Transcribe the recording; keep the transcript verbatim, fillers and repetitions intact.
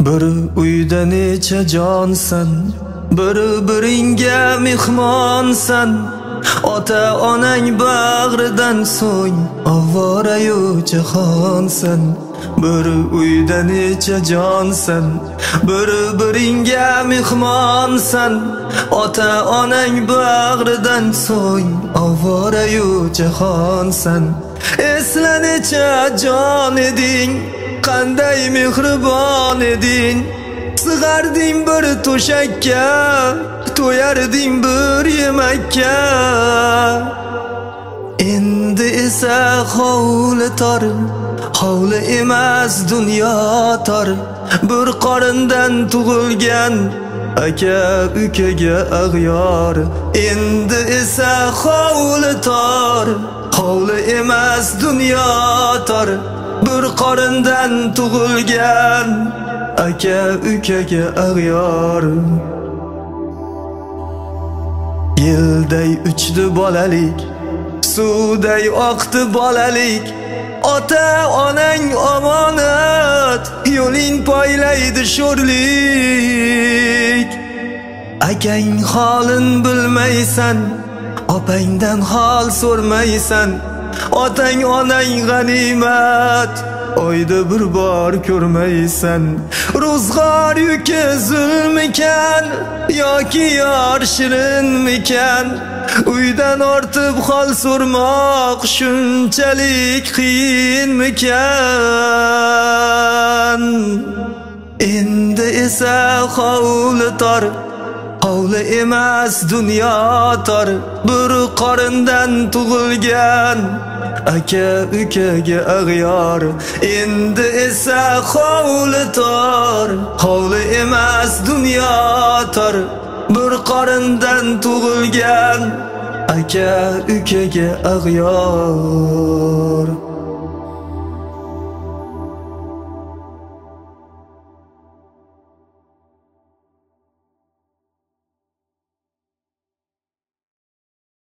Bir uyda necha jonsan, bir-biringga mehmonsan. Ota onang bag'ridan so'ng ovora-yu jahonsan. Bir uyda necha jonsan, bir-biringga mehmonsan. Ota onang bag'ridan so'ng ovora-yu jahonsan. Esla necha jon eding, qanday mehribon eding. Sig'arding bir to'shakka, to'yarding bir yemakka. Endi esa hovli tor, hovli emas dunyo tor. Bir qorindan tug'ilgan aka ukaga ag'yor. Endi esa hovli tor, hovli emas dunyo tor. Bir qorindan tug'ilgan aka ukaga ag'yor. Yilday uchdi bolalik, suvday oqdi bolalik. Ota onang omonat, yo'ling poylaydi sho'rlik. Akang holin bilmaysan, opangdan hol so'rmaysan. Otang onang g'animat, oyda bir bor ko'rmaysan. Ro'zg'or yuki zulmikan yoki yor shirinmikan? Uydan ortib hol so'rmoq shunchalik qiyinmikan? Endi esa hovli tor, hovli emas dunyo tor. Bir qorindan tug'ilgan aka ukaga ag'yor. Endi esa hovli tor, hovli emas dunyo tor. Bir qorindan tug'ilgan aka ukaga ag'yor.